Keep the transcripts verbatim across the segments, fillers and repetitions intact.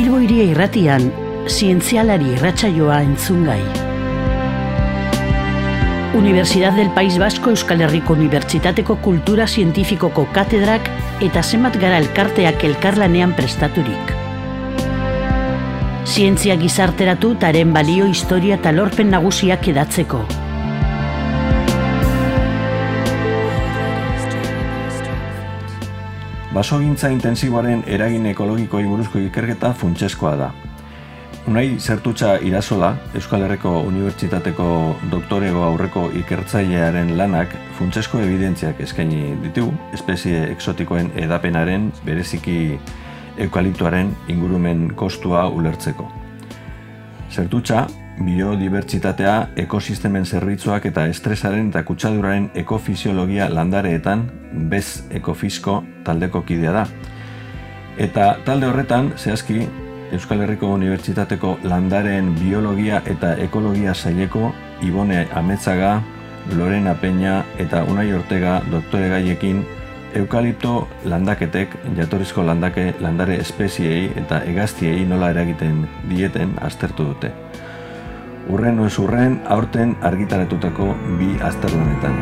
Bilbo Hiria Irratian, zientzialari irratsaioa entzungai. Universidad del País Vasco Euskal Herriko Unibertsitateko Kultura Zientifikoko katedrak eta zenbat gara elkarteak elkarlanean prestaturik. Zientzia gizarteratu taren balio, historia eta lorpen nagusiak edatzeko. Basogintza intensiboaren eragin ekologikoi buruzko ikerketa funtsezkoa da. Unai Zertutxa Irazola, Euskal Herriko Unibertsitateko doktorego aurreko ikertzailearen lanak funtsezko evidentziak eskaini ditu, espezie exotikoen edapenaren, bereziki eukaliptoaren ingurumen kostua ulertzeko. Zertutxa, biodibertsitatea, ekosistemen zerbitzuak eta estresaren eta kutsaduraren ekofisiologia landareetan bez ekofisko taldeko kidea da. Eta talde horretan, zehazki, Euskal Herriko Unibertsitateko landareen biologia eta ekologia saileko Ibone Ametzaga, Lorena Peña eta Unai Ortega doktore gaiekin eukalipto landaketek, jatorrizko landake landare espeziei eta hegaztiei nola eragiten dieten aztertu dute. Urren oez urren, aurten argitaratutako bi azterlanetan.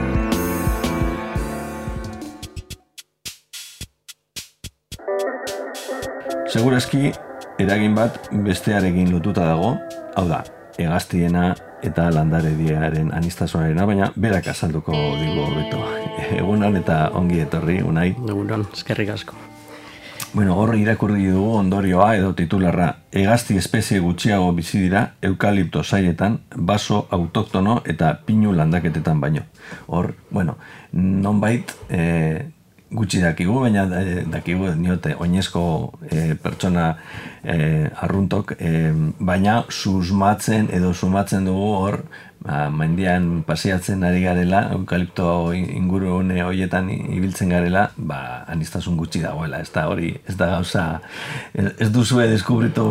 Segurazki, eragin bat bestearekin lotuta dago, hau da, hegaztiena eta landarediaren aniztasunarena, baina berak azalduko digu hobeto. Egunon eta ongi etorri, Unai. Egunon, eskerrik asko. Bueno, hor irakurri dugu ondorioa edo titularra, hegazti espezie gutxiago bizi dira eukalipto sailetan, baso autoktono eta pinu landaketetan baino. Hor, bueno, nonbait eh, gutxi dakigu, baina dakigu niote oinezko e, pertsona e, arruntok, e, baina susmatzen edo sumatzen dugu hor, ba, mendian paseatzen ari garela, eukalipto inguru hone horietan ibiltzen garela, ba, aniztasun gutxi dagoela, ez da hori, ez da gauza, ez, ez duzue deskubritu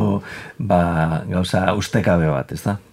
ba, gauza ustekabe bat, ez da?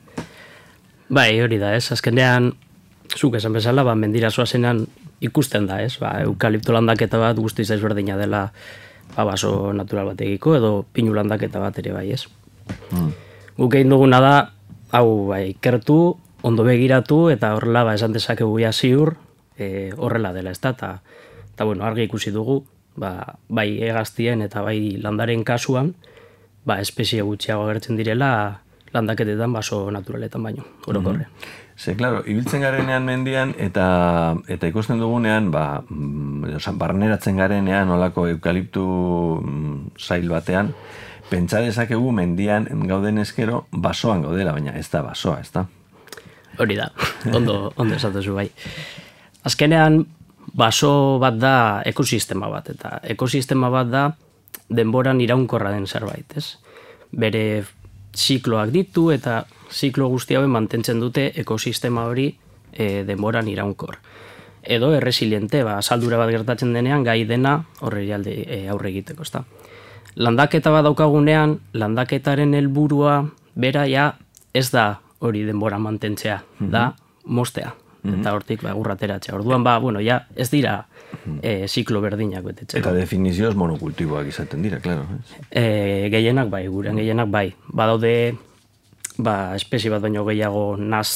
Bai, hori da, ez, azkenean, zuk esan bezala, ba, mendira zoazenean ikusten da, ez? Ba, eukalipto landaketa bat guztiz ezberdina dela ba, baso natural bategiko edo pinu landaketa bat ere bai, ez? Mm. Guk egin duguna da, hau bai, ikertu, ondo begiratu eta horrela ba, esan dezakegu ja ziur e, horrela dela, ez da? Ta, eta bueno, argi ikusi dugu, ba, bai hegaztien eta bai landaren kasuan, ba, espezie gutxiago agertzen direla landaketetan baso naturaletan baino, orokorre. Mm-hmm. Ze, klaro, ibiltzen garenean mendian eta eta ikusten dugunean, ba, mm, barneratzen garenean olako eukaliptu mm, sail batean, pentsa dezakegu mendian gauden eskero basoan gaudela, baina ez da basoa, ez da? Hori da, ondo, ondo esatuzu bai. Azkenean, baso bat da ekosistema bat, eta ekosistema bat da denboran iraunkorra den zerbait, ez? Bere zikloak ditu eta ziklo guzti hauen mantentzen dute ekosistema hori e, denboran iraunkor. Edo erresiliente, ba, saldura bat gertatzen denean gai dena horre alde e, aurre egiteko, ezta. Landaketa bat daukagunean, landaketaren helburua bera ja ez da hori denbora mantentzea, mm-hmm. da mostea. Mm-hmm. Eta hortik ba, gurrateratzea. Orduan, ba, bueno, ja ez dira e, ziklo berdinak betetzen. Eta definizioz monokultiboak izaten dira, klaro. E, gehienak bai, gurean gehienak bai. Badaude, ba, espezie bat baino gehiago naz,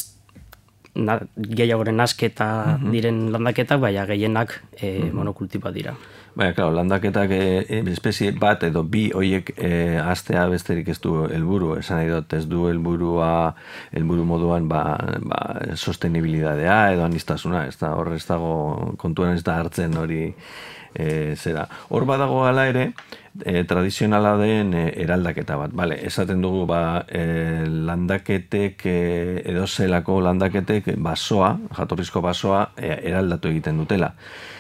na, gehiagoren nazketa mm-hmm. diren landaketak, baina gehienak e, mm-hmm. monokultiboa dira. Baina, klaro, landaketak e, espezie bat edo bi hoiek e, astea besterik ez du helburu, esan nahi dut, ez du helburua, helburu moduan ba, ba, sostenibilidadea edo aniztasuna, ez da, hor ez dago kontuan ez da hartzen hori e, zera. Hor badago hala ere, e, tradizionala den e, eraldaketa bat, bale, esaten dugu ba, e, landaketek, e, edo zelako landaketek basoa, jatorrizko basoa, e, eraldatu egiten dutela.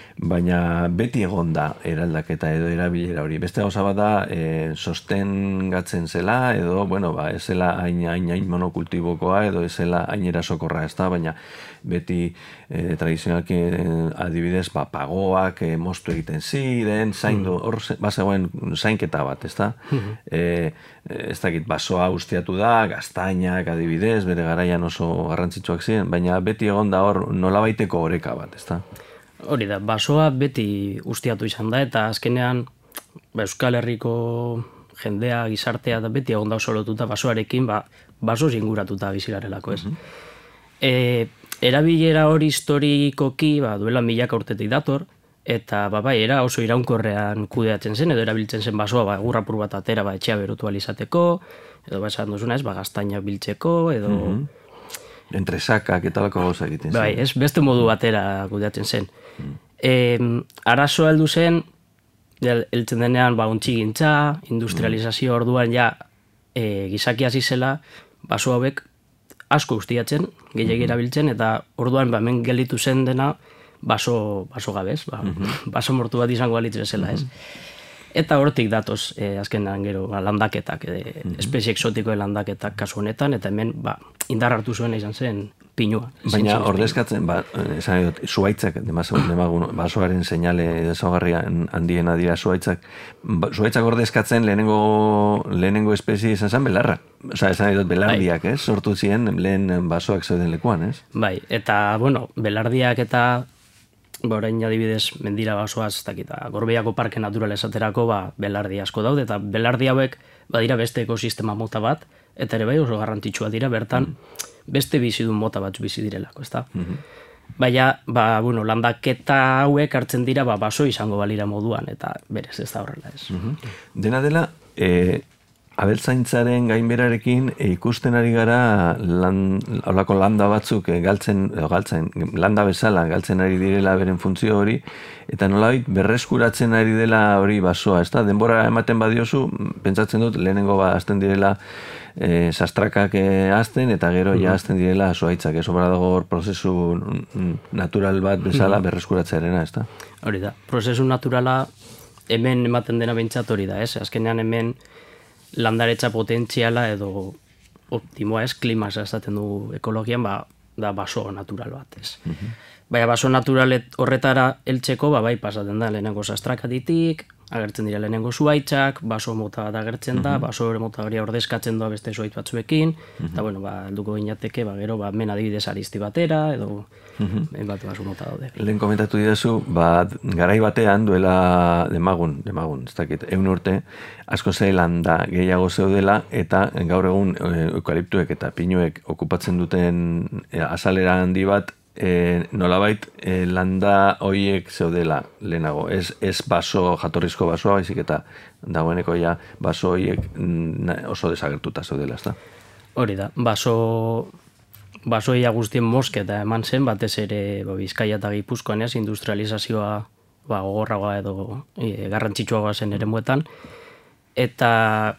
Baina beti egon da eraldaketa edo erabilera hori. Beste gauza bat da e, sostengatzen zela edo, bueno, ba, ez zela hain, hain, hain monokultibokoa edo ez zela hain erasokorra, ez da, baina beti e, tradizionalki adibidez ba, pagoak e, moztu egiten ziren, zaindu, hor bazegoen zainketa bat, ez da? E, ez dakit, basoa ustiatu da, gaztainak adibidez, bere garaian oso garrantzitsuak ziren, baina beti egon da hor nolabaiteko oreka bat, ez da? Hori da, basoa beti ustiatu izan da, eta azkenean ba, Euskal Herriko jendea, gizartea da beti egon da oso lotuta basoarekin, ba, baso zinguratuta bizigarelako, ez. E, erabilera hori historikoki, ba, duela milaka urtetik dator, eta ba, bai, era oso iraunkorrean kudeatzen zen, edo erabiltzen zen basoa, ba, egurrapur bat atera, ba, etxea berotu alizateko, edo ba, esan duzuna ez, ba, gaztainak biltzeko, edo... Mm-hmm. Entresakak eta lako gauza egiten zen. Bai, ez, beste modu batera kudeatzen zen. Mm. E, arazo heldu zen, heltzen denean, ba, ontxigintza, industrializazio orduan, ja, e, gizaki hasi zela, baso hauek asko ustiatzen, gehiagia erabiltzen, eta orduan, ba, hemen gelditu zen dena, baso, baso gabez, ba, mm-hmm. baso mortu bat izango balitz bezala, ez. Eta hortik datoz, eh, azkenan gero, ba, landaketak, eh, mm-hmm. espezie exotikoen landaketak kasu honetan, eta hemen, ba, indar hartu zuen izan zen pinua. Baina ordezkatzen, ba, esan dut, zuaitzak, demagun, basoaren seinale ezaugarria handiena dira zuaitzak, ba, zuaitzak ordezkatzen lehenengo, lehenengo espezie izan zen belarra. Osa, esan dut, belardiak, ez? Sortu ziren lehen basoak zeuden lekuan, ez? Bai, eta, bueno, belardiak eta ba, orain adibidez mendira basoaz, ez dakita, Gorbeiako parke natural esaterako, ba, belardi asko daude, eta belardi hauek badira beste ekosistema mota bat, eta ere bai oso garrantzitsua dira, bertan beste bizidun mota bat bizi direlako, ezta? Mm-hmm. Baina, ba, bueno, landaketa hauek hartzen dira, ba, baso izango balira moduan, eta berez ez da horrela ez. Mm-hmm. Dena dela, e, abeltzaintzaren gainberarekin e, ikusten ari gara lan, olako landa batzuk e, galtzen, e, galtzen, landa bezala galtzen ari direla beren funtzio hori, eta nolabait berreskuratzen ari dela hori basoa, ezta? Denbora ematen badiozu, pentsatzen dut lehenengo ba hasten direla e, sastrakak e, hasten, eta gero ja hasten direla zuaitzak, ez obra dago hor prozesu natural bat bezala berreskuratzearena, ezta? Hori da, prozesu naturala hemen ematen dena behintzat hori da, ez? Azkenean hemen landaretza potentziala edo optimoa ez, klima esaten du ekologian, ba, da baso natural bat, ez. Mm-hmm. Baina baso natural horretara heltzeko, ba, bai pasaten da lehenengo sastrakaditik, agertzen dira lehenengo zuaitzak, baso mota bat agertzen da, mm-hmm. baso mota hori ordezkatzen doa beste zuaitz batzuekin, mm-hmm. eta bueno, ba, helduko ginateke, ba, gero, ba, men adibidez aristi batera, edo mm-hmm. bat baso mota daude. Lehen komentatu didazu, ba, garai batean duela demagun, demagun, ez dakit, egun urte, asko zeilan da gehiago zeudela, eta gaur egun eukaliptuek eta pinuek okupatzen duten e, azalera handi bat, E, nolabait e, landa hoiek zeudela lehenago, ez, ez baso, jatorrizko basoa, baizik eta dagoeneko ja baso hoiek oso desagertuta zeudela, ezta? Hori da, baso basoia guztien mosketa eman zen, batez ere ba, Bizkaia eta Gipuzkoan ez, industrializazioa ba, gogorragoa edo e, garrantzitsuagoa zen eremuetan, eta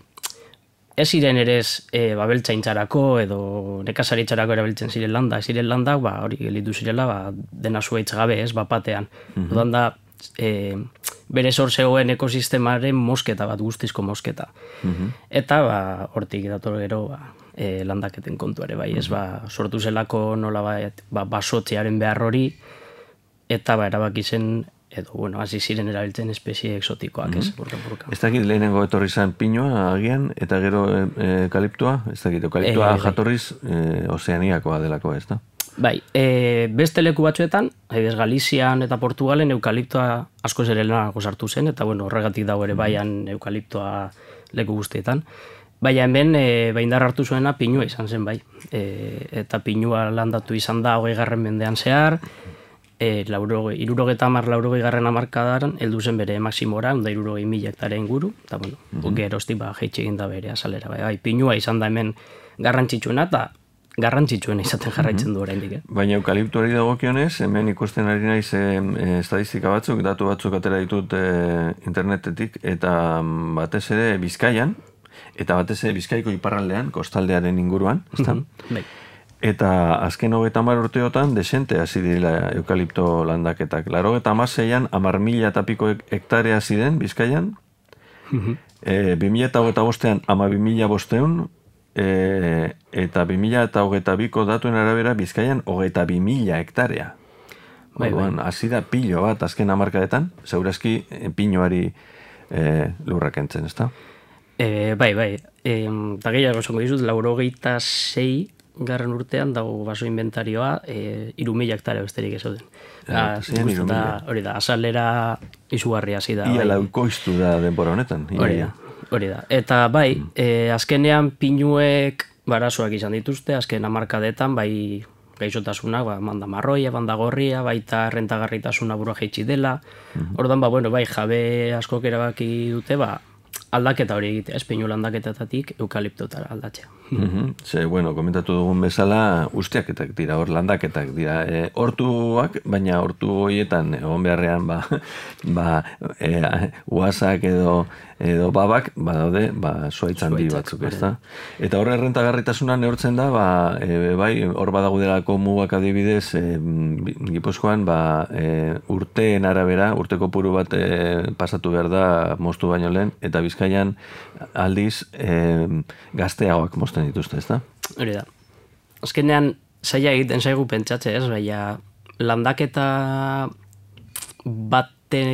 ez ziren ere ez e, babeltzaintzarako edo nekazaritzarako erabiltzen ziren landa, ez ziren landa, ba, hori gelitu zirela, ba, dena zuaitz gabe ez, bapatean. Mm-hmm. Odan da, e, bere zor zegoen ekosistemaren mosketa bat, guztizko mosketa. Mm-hmm. Eta, ba, hortik dator gero, ba, e, landaketen kontu ere, bai, ez, ba, sortu zelako nola ba, basotzearen behar hori, eta, ba, erabaki zen, edo, bueno, hasi ziren erabiltzen espezie exotikoak, mm-hmm. ez, burka, burka. Ez dakit lehenengo etorri zen pinua, agian, eta gero e, eukaliptua, ez dakit, eukaliptua e, jatorriz e, ozeaniakoa delako, ez da? Bai, e, beste leku batzuetan, adibidez Galizian eta Portugalen eukaliptoa asko zerelenago sartu zen, eta bueno, horregatik dago ere baian eukaliptoa leku guztietan. Baina hemen, e, baindar hartu zuena pinua izan zen, bai. E, eta pinua landatu izan da hogei garren mendean zehar, E, irurogeta amar laurogei garren amarkadaran heldu zen bere maksimora, onda irurogei mila hektarea inguru, eta bueno, mm-hmm. geroztik ba, jeitxe egin da bere azalera. Bai, bai, pinua izan da hemen garrantzitsuena, eta garrantzitsuena izaten jarraitzen mm-hmm. du oraindik. Eh? Baina eukaliptuari dagokionez, hemen ikusten ari naiz e, e, estadistika batzuk, datu batzuk atera ditut e, internetetik, eta batez ere Bizkaian, eta batez ere Bizkaiko iparraldean, kostaldearen inguruan, ezta? Mm-hmm. Bai. Eta azken hogeita hamar urteotan desente hasi direla eukalipto landaketak. Laro eta hamaseian hamar mila eta piko hektarea ziren Bizkaian, mm-hmm. e, bi mila eta hogeita bostean hamabi mila bosteun, e, eta bi mila eta hogeita biko datuen arabera Bizkaian hogeita bi mila hektarea. Bai, bai. Hasi da pilo bat azken hamarkadetan, segurazki pinuari e, lurrak entzen, ezta? E, bai, bai. Eta gehiago zongo dizut, laurogeita sei garren urtean dago baso inventarioa, e, iru mila hektarea besterik ez zauden. Hori da, azalera izugarria hasi da. Ia laukoiztu da denbora honetan. Hori da. Hori da. Eta bai, e, azkenean pinuek barazoak izan dituzte, azken hamarkadetan, bai gaixotasunak, ba, banda marroia, banda gorria, baita rentagarritasuna burua jaitsi dela. Mm-hmm. Ordan, ba, bueno, bai, jabe askok erabaki dute, ba, aldaketa hori egitea, espinu landaketatatik eukaliptotara aldatzea. Mm-hmm. Ze, bueno, komentatu dugun bezala, ustiaketak dira, hor landaketak dira. E, hortuak, baina hortu horietan egon beharrean, ba, ba e, uazak edo edo babak, badaude, ba, zuaitz handi batzuk, ez da? Eta horre errentagarritasuna neurtzen da, ba, e, bai, hor badagudelako mugak adibidez, e, Gipuzkoan, ba, e, urteen arabera, urteko puru bat e, pasatu behar da moztu baino lehen, eta Bizkaian aldiz e, gazteagoak mozten dituzte, ez da? Hori da. Azkenean, zaila egiten zaigu pentsatze, ez? Baina, landaketa bate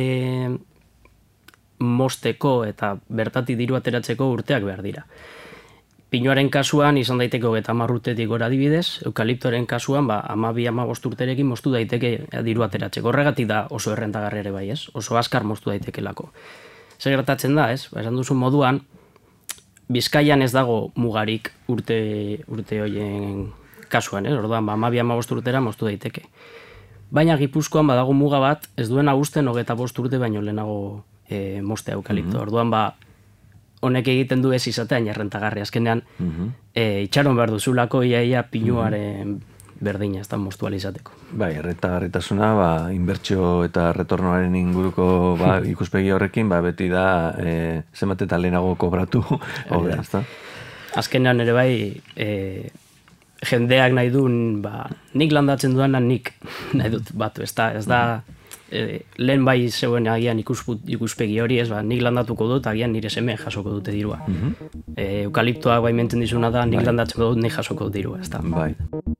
mosteko eta bertatik diru ateratzeko urteak behar dira. Pinuaren kasuan izan daiteke hogeita hamar urtetik gora adibidez, eukaliptoren kasuan ba hamabi hamabost urterekin moztu daiteke diru ateratzeko. Horregatik da oso errentagarri ere bai, ez? Oso azkar moztu daitekelako. Zer gertatzen da, ez? Ba, esan duzu moduan, Bizkaian ez dago mugarik urte urte hoien kasuan, ez? Orduan ba hamabi hamabost urtera moztu daiteke. Baina Gipuzkoan badago muga bat, ez duena uzten hogeita bost urte baino lehenago E, mostea eukalipto. Mm-hmm. Orduan, ba, honek egiten du ez izatean errentagarri. Azkenean, mm-hmm. e, itxaron behar duzulako iaia pinuaren mm-hmm. berdina, ez da mostualizateko. Bai, errentagarritasuna, ba, inbertsio eta retornoaren inguruko ba, ikuspegi horrekin, ba, beti da e, zenbat eta lehenago kobratu obra, ez da? Azkenean ere bai, e, jendeak nahi duen, ba, nik landatzen duana nik nahi dut batu, ez da, ez da, E, lehen bai zeuen agian ikusput, ikuspegi hori ez, ba, nik landatuko dut, agian nire seme jasoko dute dirua. Mm-hmm. e, eukaliptoa bai menten dizuna da, nik bai. Landatzen dut, nik jasoko dut dirua, ez da. Bai.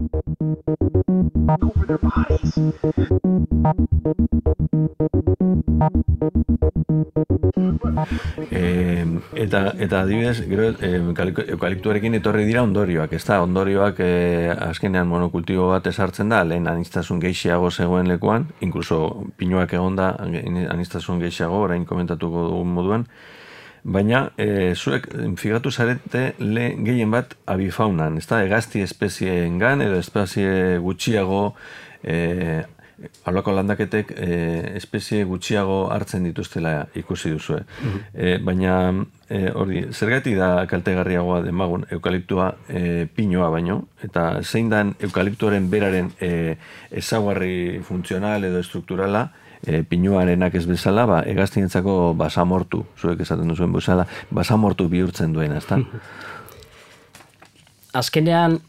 E, eta, eta adibidez, gero, e, eukaliptuarekin etorri dira ondorioak, ez da? Ondorioak e, azkenean monokultibo bat esartzen da, lehen aniztasun gehiago zegoen lekuan, inkluso pinuak egonda aniztasun gehiago, orain komentatuko dugun moduan, baina e, zuek figatu zarete le gehien bat abifaunan, ez da? Hegazti espezieengan edo espezie gutxiago e, aloko landaketek e, espezie gutxiago hartzen dituztela ikusi duzue. Mm-hmm. e, baina e, hori, zergatik da kaltegarriagoa demagun eukaliptua e, pinoa baino, eta zein dan eukaliptuaren beraren e, ezaugarri funtzional edo estrukturala e, pinuarenak ez bezala, ba, hegaztientzako basamortu, zuek esaten duzuen bezala, basamortu bihurtzen duena, ezta? Azkenean,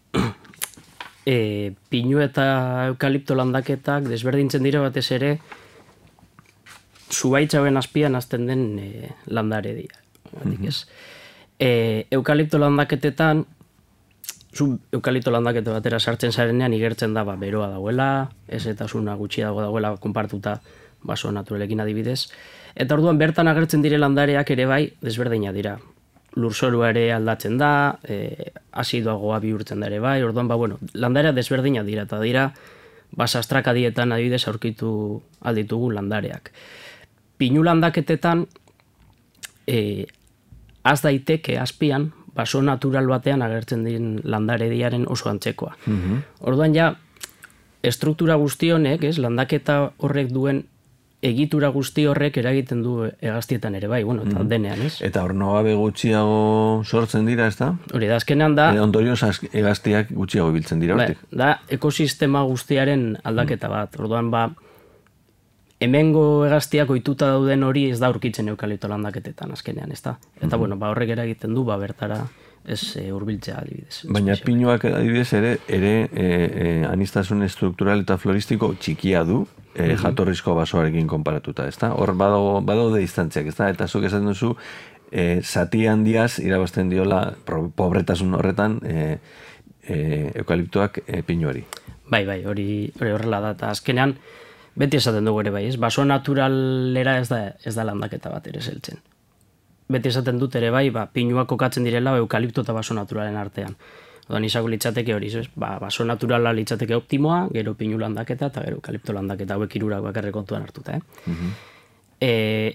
E, pinu eta eukalipto landaketak desberdintzen dira batez ere zubaitzauen azpian azten den e, landare dira. Mm-hmm. e, eukalipto landaketetan zu eukalipto landakete batera sartzen zarenean igertzen da ba, beroa dagoela, ezetasuna gutxi dago dagoela konpartuta baso naturalekin adibidez. Eta orduan bertan agertzen dire landareak ere bai desberdina dira. Lurzorua ere aldatzen da, e, asidoagoa bihurtzen da ere bai, orduan, ba, bueno, landarea desberdina dira, eta dira, ba, sastrakadietan adibidez aurkitu alditugu landareak. Pinu landaketetan, e, az daiteke azpian, baso natural batean agertzen den landare diaren oso antzekoa. Mm-hmm. Orduan, ja, estruktura guzti honek, ez, landaketa horrek duen egitura guzti horrek eragiten du hegaztietan ere bai, bueno, eta mm. denean, ez? Eta ornogabe gutxiago sortzen dira, ez da? Hori da, azkenean da... E, ondorioz hegaztiak gutxiago biltzen dira, hortik? Bai, da ekosistema guztiaren aldaketa bat. Orduan, ba, hemengo hegaztiak ohituta dauden hori ez da aurkitzen eukalipto landaketetan, azkenean, ez da? Eta, mm-hmm. bueno, ba, horrek eragiten du, ba, bertara ez e, urbiltzea adibidez. Baina pinuak adibidez ere, ere e, e, anistasun estruktural eta floristiko txikia du, E, mm-hmm. jatorrizko basoarekin konparatuta, ezta? Hor badago, badaude distantziak, ezta? Eta zuk esaten duzu, e, zati handiaz irabazten diola pobretasun horretan e, e, eukaliptoak e, pinuari. Bai, bai, hori horrela da, eta azkenean beti esaten dugu ere bai, ez? Baso naturalera ez da, ez da landaketa bat ere zeltzen. Beti esaten dut ere bai, ba, pinuak kokatzen direla eukalipto eta baso naturalen artean. Odan izango litzateke hori, ba, baso naturala litzateke optimoa, gero pinu landaketa eta gero eukalipto landaketa hauek hirurak bakarrik kontuan hartuta. Eh? Mm-hmm. e,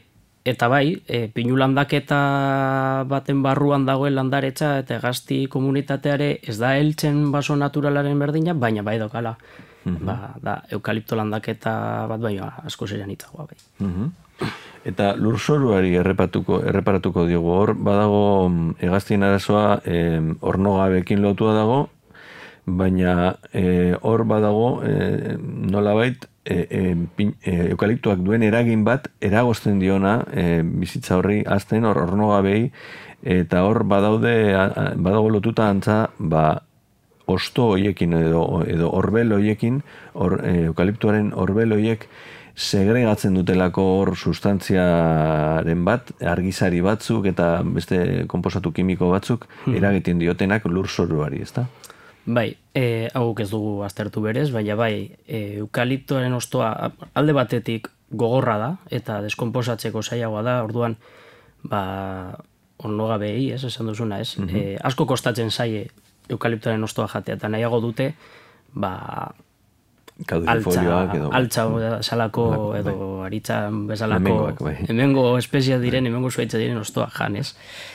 eta bai, e, pinu landaketa baten barruan dagoen landaretza eta hegazti komunitateare ez da heltzen baso naturalaren berdina, baina bai dokala. Mm-hmm. Ba, da, eukalipto landaketa bat bai, asko zerean itzagoa bai. Mm-hmm. Eta lurzoruari erreparatuko, erreparatuko diogu, hor badago hegaztien arazoa eh, ornogabekin lotua dago, baina eh, hor badago eh, nolabait e, e, pin, e, eukaliptoak duen eragin bat eragozten diona e, bizitza horri azten hor ornogabei, eta hor badaude badago lotuta antza ba, osto hoiekin edo, edo orbel hoiekin, or, e, eukaliptuaren orbel hoiek segregatzen dutelako hor sustantziaren bat, argizari batzuk eta beste konposatu kimiko batzuk hmm. eragiten diotenak lurzoruari, ezta? Bai, e, hau ez dugu aztertu berez, baina bai, e, eukaliptoaren ostoa alde batetik gogorra da eta deskonposatzeko zailagoa da, orduan ba, ornogabei, ez, esan duzuna, ez? Mm-hmm. E, asko kostatzen zaie eukaliptoaren ostoa jatea, eta nahiago dute, ba, altza, altza bezalako bai, edo bai. Aritza bezalako hemengoak, bai. Hemengo espezia diren, hemengo zuaitza diren ostoa janez.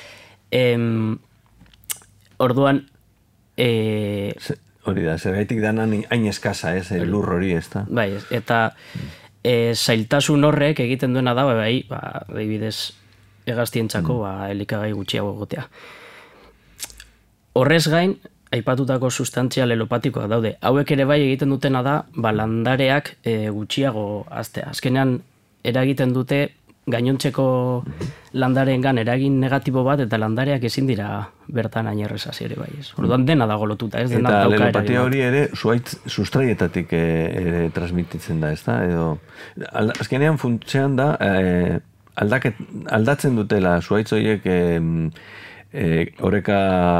Em, orduan, e, hori da, zergaitik danan hain eskasa, ez, lur hori, ez da? Bai, eta e, zailtasun horrek egiten duena da, bai, ba, behibidez hegaztientzako, mm. ba, elikagai gutxiago egotea. Horrez gain, aipatutako sustantzia lelopatikoak daude. Hauek ere bai egiten dutena da, ba, landareak e, gutxiago aztea. Azkenean, eragiten dute gainontzeko landareengan eragin negatibo bat, eta landareak ezin dira bertan ainerrez hasi ere bai. Ez. Orduan dena dago lotuta, ez dena dauka eragin. Eta lelopatia hori ere zuaitz sustraietatik e, ere transmititzen da, ez da? Edo, alda, azkenean funtzean da, e, aldaket, aldatzen dutela zuaitz horiek e, E, horreka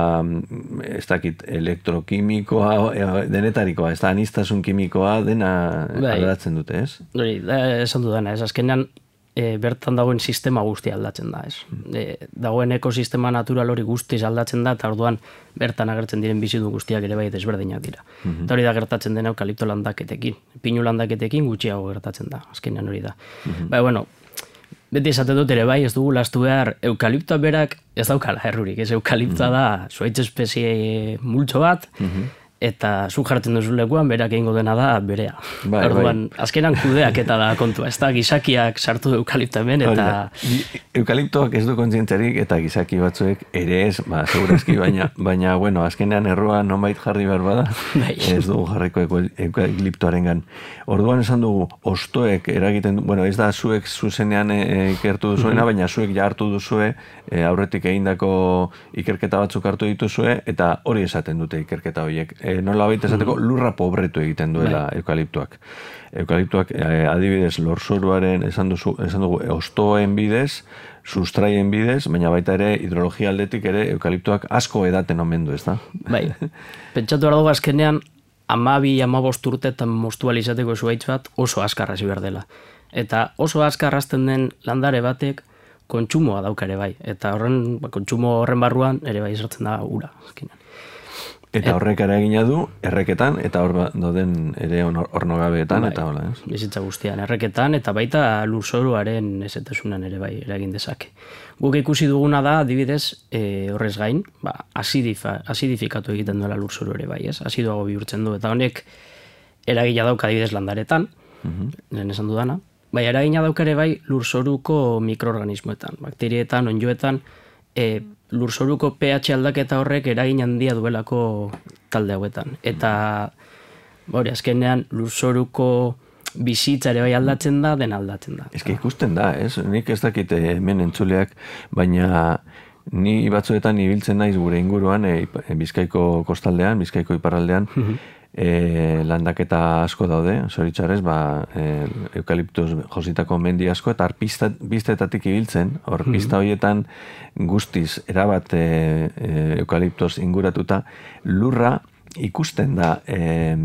ez dakit elektrokimikoa e, denetarikoa, ez da anistasun kimikoa dena bai. Aldatzen dute, ez? Hori, esan dudana, ez azkenean e, bertan dagoen sistema guztia aldatzen da, ez? E, dagoen ekosistema natural hori guztiz aldatzen da, eta orduan bertan agertzen diren bizidun guztiak ere bai desberdinak dira. Mm-hmm. Eta hori da gertatzen dena eukalipto landaketekin. Pinu landaketekin gutxiago gertatzen da, azkenean hori da. Mm-hmm. Bai, bueno, beti esaten dut ere bai, ez dugu lastu behar, eukaliptoa berak ez daukala errurik, ez eukaliptoa da zuaitz espezie multxo bat, mm-hmm. eta zu jartzen duzu lekuan berak egingo dena da berea. Bai, orduan, bai. Azkenan kudeak eta da kontua, ez da gizakiak sartu du eukalipto hemen, eta... Eukaliptoak ez du kontzientzarik eta gizaki batzuek ere ez, ba, segurazki, baina, baina, bueno, azkenean errua nonbait jarri behar bada, bai. Ez dugu jarriko eukaliptoaren gan. Orduan esan dugu, ostoek eragiten, bueno, ez da zuek zuzenean ikertu duzuena, baina zuek ja hartu duzue, e, aurretik egindako ikerketa batzuk hartu dituzue, eta hori esaten dute ikerketa horiek. E, nola baita esateko, lurra pobretu egiten duela bai. Eukaliptoak. Eukaliptoak e, adibidez lurzoruaren esan, duzu, esan dugu ostoen bidez, sustraien bidez, baina baita ere hidrologia aldetik ere eukaliptoak asko edaten omen du, ez da? Bai, pentsatu behar dugu azkenean amabi, amabost urtetan mostualizateko zuaitz bat oso askarra hasi behar dela. Eta oso askar hasten den landare batek kontsumoa daukare bai. Eta horren, ba, kontsumo horren barruan ere bai sartzen da ura. Azkenean. Eta horrek ere egina du erreketan, eta hor doden ere ornogabeetan, bai, eta hola, ez? Bizitza guztian, erreketan, eta baita lurzoruaren ezetasunan ere bai, eragin dezake. Guk ikusi duguna da, adibidez, e, horrez gain, ba, asidifa, asidifikatu egiten duela lurzoru ere bai, ez? Asidoago bihurtzen du, eta honek eragina dauka adibidez landaretan, uh-huh. lehen esan dudana, bai, eragina dauka ere bai lurzoruko mikroorganismoetan, bakterietan, onjoetan, e, lurzoruko pH aldaketa horrek eragin handia duelako talde hauetan. Eta, hori, azkenean lurzoruko bizitzare bai aldatzen da, den aldatzen da. Ez que ikusten da, ez? Nik ez dakit hemen entzuleak, baina ni batzuetan ibiltzen naiz gure inguruan, e, Bizkaiko kostaldean, Bizkaiko iparraldean, e, landaketa asko daude, zoritxarrez, ba, e, eukaliptuz jositako mendi asko, eta pistetatik ibiltzen, hor pista horietan guztiz erabat e, e, eukaliptoz inguratuta, lurra ikusten da e,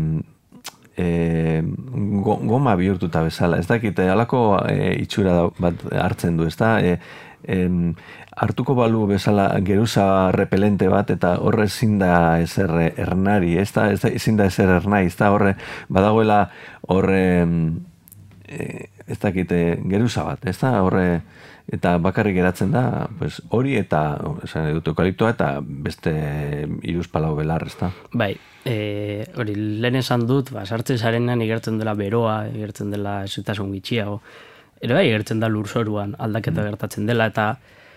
e, go, goma bihurtuta bezala, ez dakit, halako e, itxura bat hartzen du, ez da, e, em, hartuko balu bezala geruza repelente bat, eta horre ezin da ezer ernari, ez da, ezin da ezer ernai, ez da, horre badagoela horre e, ez dakite geruza bat, ez da, horre eta bakarrik geratzen da, pues, hori eta, esan dut, eukaliptoa eta beste hiruzpalau belar, ez da? Bai, e, hori lehen esan dut, ba, sartzen zarenean igertzen dela beroa, igertzen dela esutasun gitxiago, ere bai, igertzen da lurzoruan aldaketa gertatzen dela, eta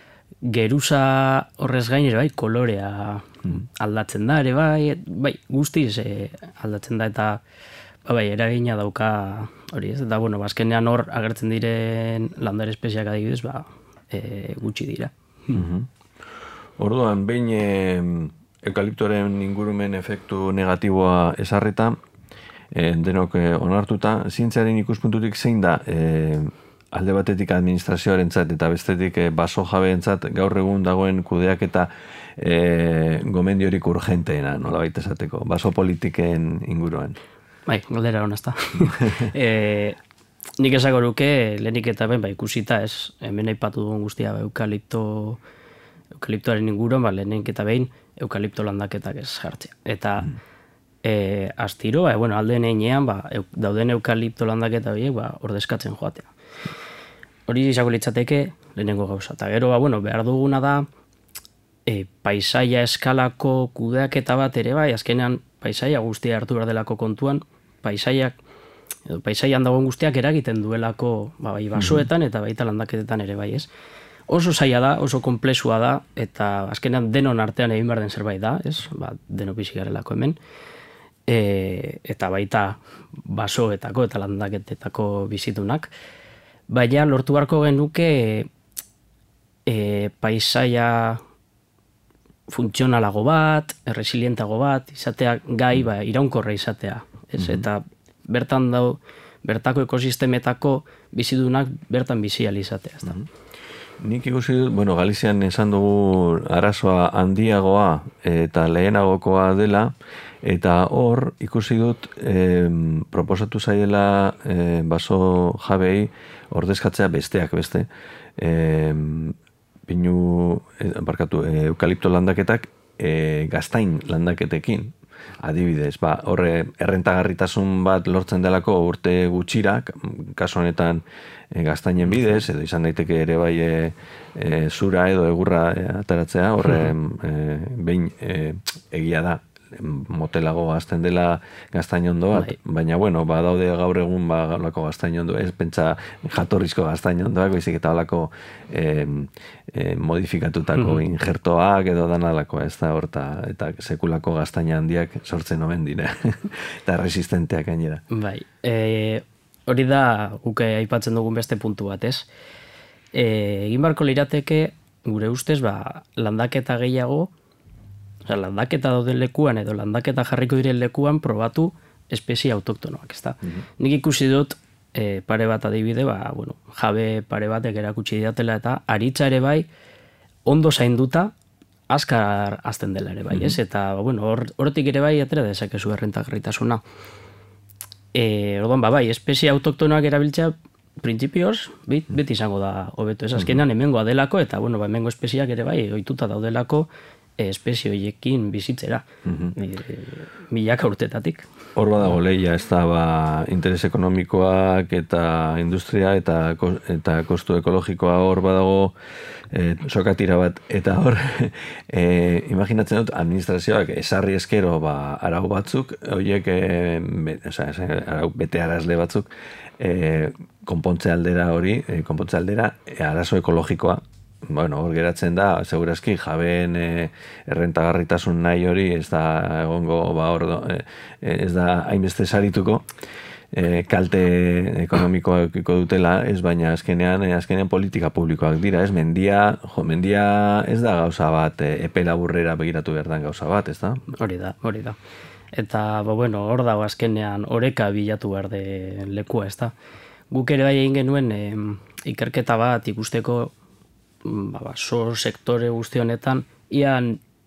geruza horrez gain ere bai, kolorea aldatzen da, ere bai, bai, guztiz e, aldatzen da, eta ba, bai, eragina dauka hori ez, eta bueno, azkenean hor agertzen diren landare espeziak adibidez, ba, e, gutxi dira. Mm-hmm. Orduan, behin e, eukaliptoren ingurumen efektu negatiboa esarrita, e, denok e, onartuta, zientziaren ikuspuntutik zein da e, alde batetik administrazioarentzat eta bestetik e, baso jabeentzat gaur egun dagoen kudeak eta e, gomendiorik urgenteena, nola baita esateko, baso politiken inguruan. Bai, galdera hona ezta. e, nik esako nuke, lehenik eta ben, ba, ikusita ez, hemen aipatu dugun guztia, ba, eukalipto, eukaliptoaren inguruan, ba, lehenik eta behin, eukalipto landaketak ez jartzea. Eta mm. e, astiro, ba, bueno, aldeen einean, ba, euk, dauden eukalipto landaketa horiek, ba, ordezkatzen joatea. Hori izango litzateke lehenengo gauza. Eta gero, ba, bueno, behar duguna da, e, paisaia eskalako kudeaketa bat ere bai, azkenean paisaia guztia hartu behar delako kontuan, paisaiak, edo paisaian dagoen guztiak eragiten duelako ba, bai basoetan eta baita landaketetan ere bai, ez? Oso zaila da, oso komplexua da, eta azkenean denon artean egin behar den zerbait da, ez? Ba, deno bizi garelako hemen. E, eta baita basoetako eta landaketetako bizitunak. Baina lortu beharko genuke e, paisaia funtzionalago bat, resilientago bat, izatea gai, ba, iraunkorra izatea. Ez? Mm-hmm. Eta bertan dau, bertako ekosistemetako bizidunak bertan bizi ahal izatea. Ez da? Mm-hmm. Nik ikusi dut, bueno, Galizian esan dugu arazoa handiagoa eta lehenagokoa dela, eta hor ikusi dut eh, proposatu zaiela eh, baso jabei ordezkatzea besteak beste. Eh, pinu, eh, barkatu, eh, eukalipto landaketak eh, gaztain landaketekin. Adibidez, ba, horre errentagarritasun bat lortzen delako urte gutxira, kasu honetan e, gaztainen bidez, edo izan daiteke ere bai e, e, zura edo egurra e, ataratzea, horre e, behin e, egia da, motelago gazten dela gaztainondo bat, baina bueno, ba, daude gaur egun ba, gaulako gaztainondo, ez pentsa jatorrizko gaztainondoak, baizik eta olako e, e, modifikatutako mm-hmm. injertoak edo danalako, ez da horta, eta sekulako gaztaina handiak sortzen omen dira, eta resistenteak gainera. Bai, e, hori da guke aipatzen dugun beste puntu bat, ez? E, egin barko lirateke, gure ustez, ba, landaketa gehiago, Osa, landaketa dauden lekuan edo landaketa jarriko diren lekuan probatu espezie autoktonoak, ezta? Mm-hmm. Nik ikusi dut e, pare bat adibide, ba, bueno, jabe pare batek erakutsi diatela eta aritza ere bai ondo zainduta azkar azten dela ere bai, mm-hmm. ez? Eta, bueno, hortik ere bai atera dezakezu errentagarritasuna. E, orduan, ba, bai, espezie autoktonoak erabiltzea printzipioz, bit, beti izango da hobeto, ez? Azkenean hemengoa delako eta, bueno, ba, hemengo espeziak ere bai ohituta daudelako espezie horiekin bizitzera, mm-hmm. milaka urtetatik. Hor badago lehia, ez da ba, interes ekonomikoak eta industria eta, eta kostu ekologikoa hor badago e, sokatira bat, eta hor e, imaginatzen dut administrazioak esarri eskero ba, arau batzuk, horiek e, be, oza, arau bete arazle batzuk e, konpontze aldera hori, e, konpontze aldera e, arazo ekologikoa. Bueno, hor geratzen da, segurazki, jabeen e, errentagarritasun nahi hori ez da egongo, ba, hor, e, ez da hainbeste sarituko, e, kalte ekonomikoak dutela, ez baina azkenean, e, azkenean politika publikoak dira, ez mendia, jo, mendia ez da gauza bat, e, epe laburrera begiratu behar den gauza bat, ez da? Hori da, hori da. Eta, ba, bueno, hor dago azkenean oreka bilatu behar de lekua, ez da? Guk ere bai egin genuen e, ikerketa bat ikusteko ba, baso sektore guzti honetan, ian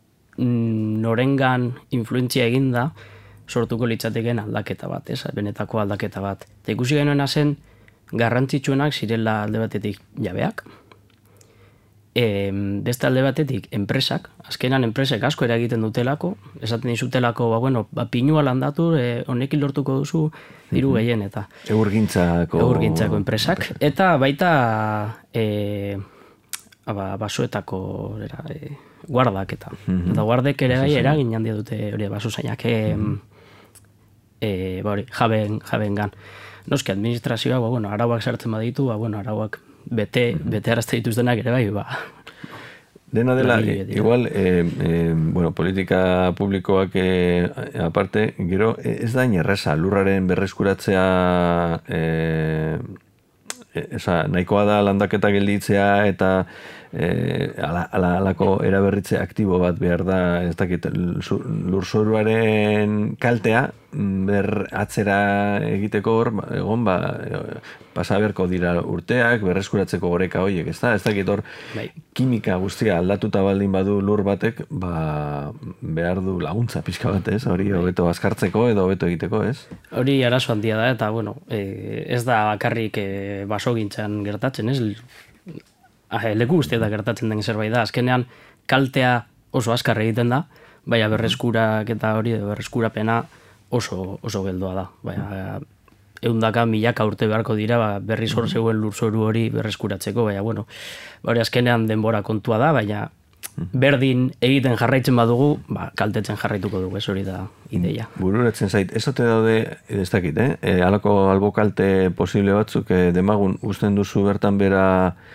norengan influentzia eginda sortuko litzateken aldaketa bat, ez? Benetako aldaketa bat. Eta ikusi genuena zen, garrantzitsuenak zirela alde batetik jabeak, e, beste alde batetik enpresak, azkenan enpresek asko eragiten dutelako, esaten dizutelako, ba, bueno, ba, pinua landatu, e, honekin lortuko duzu diru gehien, eta Eurgintzako... Eurgintzako enpresak, eta baita... E, ba, basoetako era, e, guardak eta. Mm-hmm. Eta guardek ere bai eragin handia dute hori basozainak e, mm-hmm. e, ba, hori, jaben, jaben gan. Noski, administrazioa, ba, bueno, arauak sartzen baditu, ba, bueno, arauak bete, mm-hmm. bete arazte dituztenak ere bai, ba, dena dela, e, igual, e, e, bueno, politika publikoak e, aparte, gero, ez da inerreza, lurraren berreskuratzea e, esa, nahikoa da landaketa gelditzea eta e, ala, ala, alako eraberritze aktibo bat behar da, ez dakit, lurzoruaren kaltea ber atzera egiteko hor, egon, ba, pasa berko dira urteak, berreskuratzeko goreka horiek, ez da? Ez dakit hor, bai. Kimika guztia aldatuta baldin badu lur batek, ba, behar du laguntza pixka bat, ez? Hori hobeto azkartzeko edo hobeto egiteko, ez? Hori arazo handia da, eta, bueno, e, ez da bakarrik e, basogintzan gertatzen, ez? Ah, leku guztietan gertatzen den zerbait da. Azkenean, kaltea oso azkar egiten da, baina berreskurak eta hori berreskurapena oso, oso geldoa da. Baina, eundaka milaka urte beharko dira, ba, berriz hor zegoen lurzoru hori berreskuratzeko, baina, bueno, hori azkenean denbora kontua da, baina berdin egiten jarraitzen badugu, ba, kaltetzen jarraituko dugu, ez hori da ideia. Bururatzen zait, ez ote daude, ez dakit, eh? E, alako albokalte posible batzuk, e, demagun usten duzu bertan bera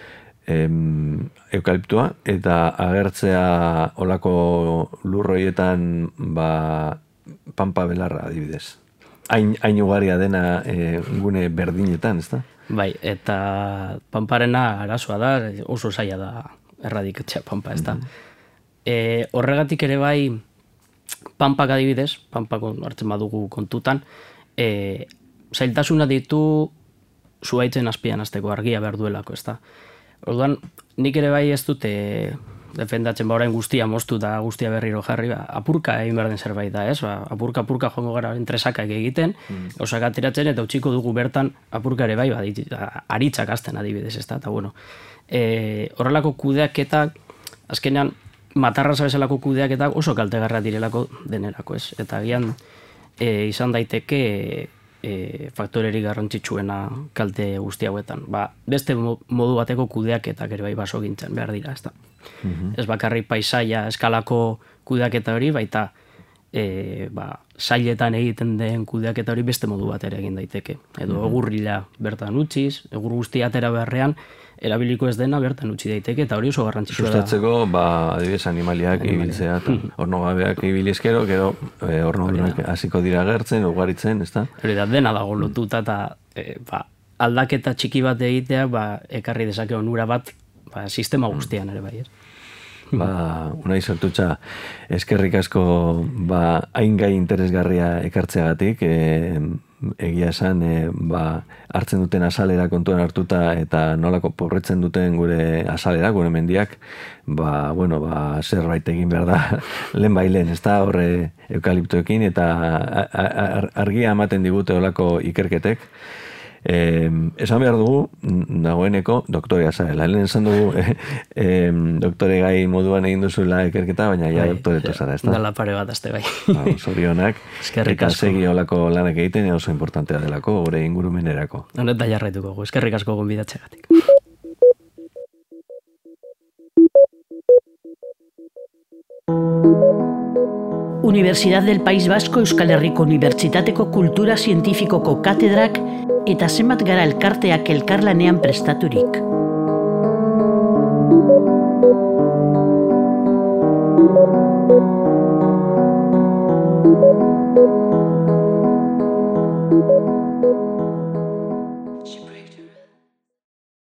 em, eukaliptua, eta agertzea olako lurroietan ba, pampa belarra adibidez. Hain, hain ugaria dena e, gune berdinetan, ez da? Bai, eta pamparena arazoa da, oso zaila da erradikatzea pampa, ez da. Mm-hmm. E, horregatik ere bai, pampak adibidez, pampak hartzen badugu kontutan, e, zailtasuna ditu zuhaitzen azpian azteko argia behar duelako, ez da. Orduan, nik ere bai ez dute defendatzen ba orain guztia moztu da guztia berriro jarri, ba, apurka egin behar den zerbait da, ez? Ba, apurka apurka joango gara entresakak egiten, mm. gauzak ateratzen eta utziko dugu bertan apurka ere bai, ba, aritzak azten adibidez, ez da, eta bueno. E, horrelako kudeaketak, azkenean, matarraza bezalako kudeaketak oso kaltegarra direlako denerako, ez? Eta agian e, izan daiteke e, faktorerik garrantzitsuena kalte guzti hauetan. Ba, beste modu bateko kudeaketak ere bai baso gintzen behar dira, ez da. Mm-hmm. Ez bakarrik paisaia eskalako kudeaketa hori, baita e, ba, sailetan egiten den kudeaketa hori beste modu bat ere egin daiteke. Edo mm-hmm. egurrila bertan utziz, egur guztia atera beharrean, erabiliko ez dena bertan utzi daiteke, eta hori oso garrantzitsua da. Sustatzeko, ba, adibidez, animaliak ibiltzea, ornogabeak ibilizkero, gero e, ornogabeak hasiko dira gertzen, ugaritzen, ez da? Hori da, dena dago lotuta, eta e, ba, aldaketa txiki bat egitea, ba, ekarri dezake onura bat, ba, sistema guztian ere bai, ez? Ba, unai sortutxa, eskerrik asko ba, hain gai interesgarria ekartzeagatik, e, egia esan e, ba, hartzen duten azalera kontuan hartuta eta nolako pobretzen duten gure azalera, gure mendiak, ba, bueno, ba, zerbait egin behar da lehen bailen, ez da horre eukaliptoekin eta argia ematen digute olako ikerketek. Eh, esan behar dugu, nagoeneko doktorea zarela. Helen esan dugu eh, eh, doktore gai moduan egin duzula ikerketa, baina ja doktoreto zara, ez da? Dala pare bat azte bai. Ba, zorionak. Eta segi olako lanak egiten oso importantea delako, gure ingurumenerako. Honeta jarraituko gu, eskerrik asko gonbidatzegatik. Universidad del País Vasco Euskal Herriko Unibertsitateko Kultura Zientifikoko katedrak eta zenbat gara elkarteak elkarlanean prestaturik.